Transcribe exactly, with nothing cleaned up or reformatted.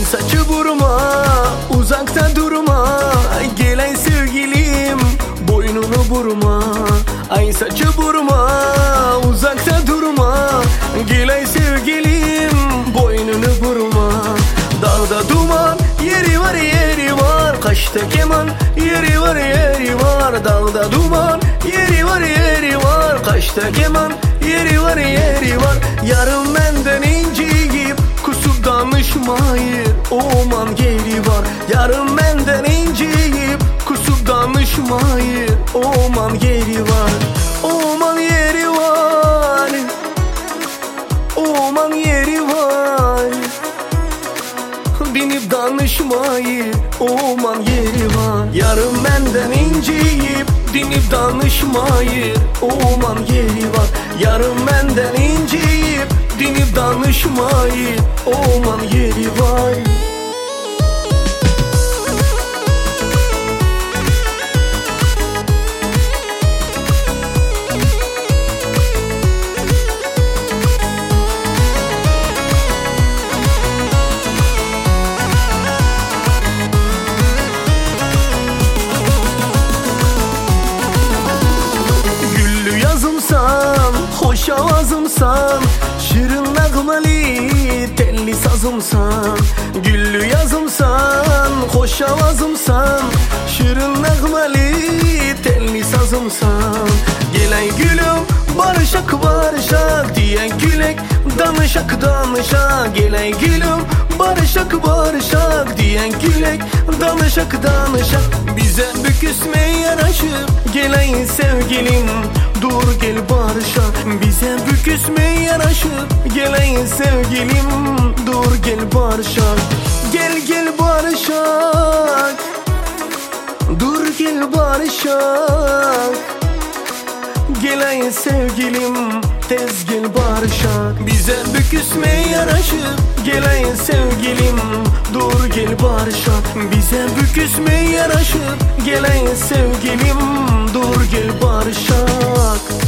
saçı vurma, uzakta durma. Gel ay sevgilim, boynunu vurma. Ay saçı vurma, uzakta durma. Gel ay sevgilim, boynunu vurma. Dağda duman, yeri var yeri var. Kaşta keman, yeri var yeri var. Dağda duman, yeri var yeri var. Kaşta keman, yeri var yeri var. Yarım benden inciyip kusup danışmayır. Oman geri var. Yarım benden inciyip kusup danışmayır. Oman geri var. Oman yeri var. Oman yeri var. Binip danışmayı, oman yeri var. Yarım benden inciyip dinip danışmayı, oman yeri var. Yarım benden inciyip dinip danışmayı, oman yeri var. Hoş avazımsan, şirin nağmeli telli sazımsan. Güllü yazımsan, hoş avazımsan, şirin nağmeli telli sazımsan. Gel ay gülüm, barışak barışak diyen gülek, danışak danışak. Gel ay gülüm, barışak barışak diyen gülek, danışak danışak. Bize büküsme yaraşır, gel ay sevgilim, dur gel barışak. Bize büküsme yaraşır, gel ay sevgilim, dur gel barışak. Gel gel barışak, dur gel barışak. Gel ay sevgilim, tez gel barışak. Bize büküsme yaraşır, gel ay sevgilim, dur gel barışak. Bize büküsme yaraşır, gel ay sevgilim, dur gel barışak.